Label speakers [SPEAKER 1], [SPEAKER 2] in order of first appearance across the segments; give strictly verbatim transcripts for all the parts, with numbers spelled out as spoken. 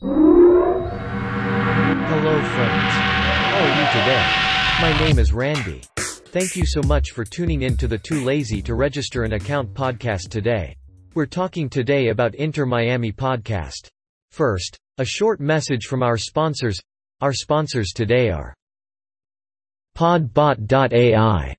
[SPEAKER 1] Hello friends. How are you today? My name is Randy. Thank you so much for tuning in to the Too Lazy to Register an Account podcast today. We're talking today about Inter Miami podcast. First, a short message from our sponsors. Our sponsors today are Podbot dot A I.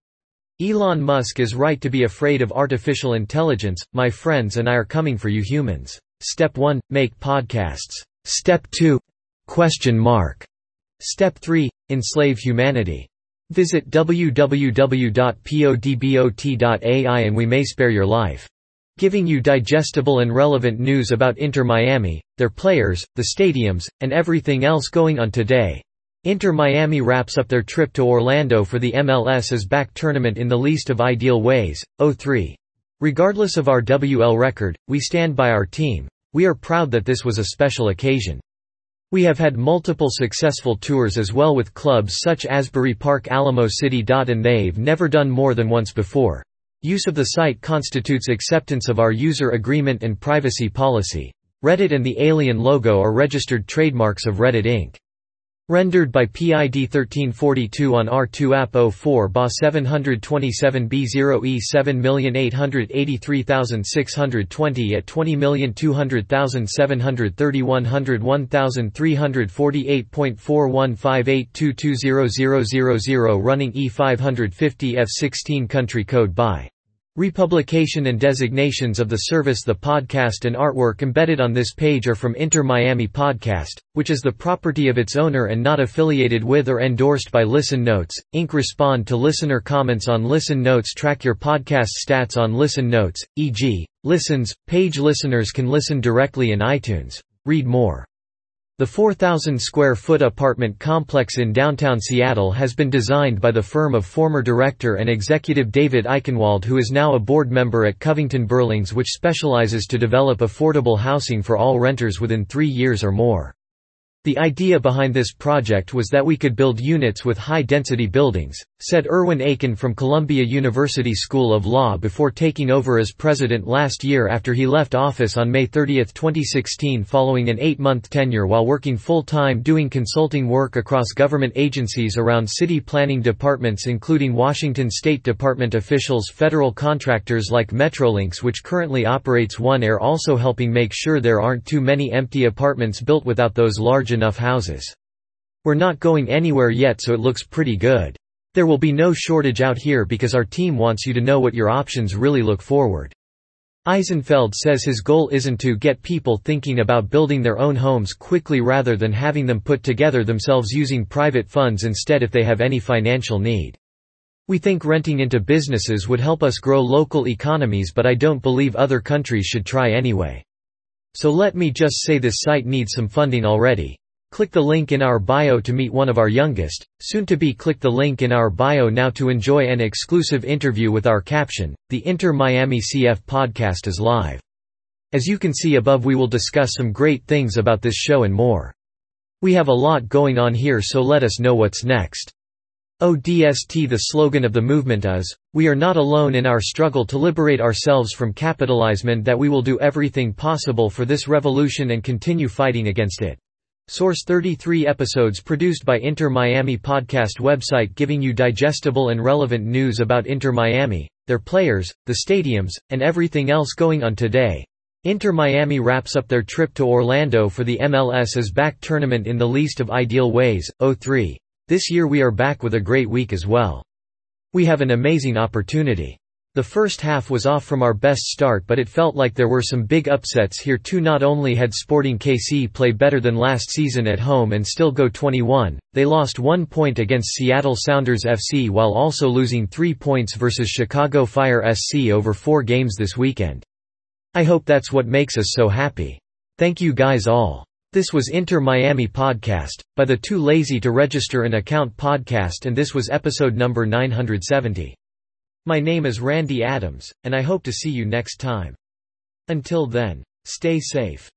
[SPEAKER 1] Elon Musk is right to be afraid of artificial intelligence. My friends and I are coming for you humans. Step one, make podcasts. Step two, question mark. Step three, enslave humanity. Visit w w w dot podbot dot A I and we may spare your life. Giving you digestible and relevant news about Inter Miami, their players, the stadiums, and everything else going on today. Inter Miami wraps up their trip to Orlando for the M L S is Back tournament in the least of ideal ways. oh three. Regardless of our W L record, we stand by our team. We are proud that this was a special occasion. We have had multiple successful tours as well with clubs such as Asbury Park, Alamo City. And they've never done more than once before. Use of the site constitutes acceptance of our user agreement and privacy policy. Reddit and the alien logo are registered trademarks of Reddit Incorporated. Rendered by P I D thirteen forty-two on R two app oh four B A seven twenty-seven B zero E seven eight eight three six two zero at twenty million two hundred thousand seven hundred thirty one hundred one thousand three hundred forty-eight point four one five eight two two zero zero zero zero running E five fifty F sixteen country code by republication and designations of the service. The podcast and artwork embedded on this page are from Inter Miami Podcast, which is the property of its owner and not affiliated with or endorsed by Listen Notes, Incorporated. Respond to listener comments on Listen Notes. Track your podcast stats on Listen Notes, for example, listens, page. Listeners can listen directly in iTunes. Read more. The four thousand square foot apartment complex in downtown Seattle has been designed by the firm of former director and executive David Eichenwald, who is now a board member at Covington Burlings, which specializes to develop affordable housing for all renters within three years or more. The idea behind this project was that we could build units with high-density buildings, said Irwin Aiken from Columbia University School of Law before taking over as president last year after he left office on May thirtieth twenty sixteen following an eight-month tenure while working full-time doing consulting work across government agencies around city planning departments including Washington State Department officials, federal contractors like Metrolinx, which currently operates One Air, also helping make sure there aren't too many empty apartments built without those large enough houses. We're not going anywhere yet, so it looks pretty good. There will be no shortage out here because our team wants you to know what your options really look forward. Eisenfeld says his goal isn't to get people thinking about building their own homes quickly rather than having them put together themselves using private funds instead if they have any financial need. We think renting into businesses would help us grow local economies, but I don't believe other countries should try anyway. So let me just say this site needs some funding already. Click the link in our bio to meet one of our youngest, soon to be. Click the link in our bio now to enjoy an exclusive interview with our caption. The Inter Miami C F podcast is live. As you can see above, we will discuss some great things about this show and more. We have a lot going on here, so let us know what's next. O D S T. The slogan of the movement is, we are not alone in our struggle to liberate ourselves from capitalism and that we will do everything possible for this revolution and continue fighting against it. Source thirty-three episodes produced by Inter Miami Podcast website giving you digestible and relevant news about Inter Miami, their players, the stadiums, and everything else going on today. Inter Miami wraps up their trip to Orlando for the M L S is Back tournament in the least of ideal ways. oh three. This year we are back with a great week as well. We have an amazing opportunity. The first half was off from our best start, but it felt like there were some big upsets here too. Not only had Sporting K C play better than last season at home and still go twenty-one, they lost one point against Seattle Sounders F C while also losing three points versus Chicago Fire S C over four games this weekend. I hope that's what makes us so happy. Thank you guys all. This was Inter Miami Podcast, by the Too Lazy to Register an Account podcast, and this was episode number nine hundred seventy. My name is Randy Adams, and I hope to see you next time. Until then, stay safe.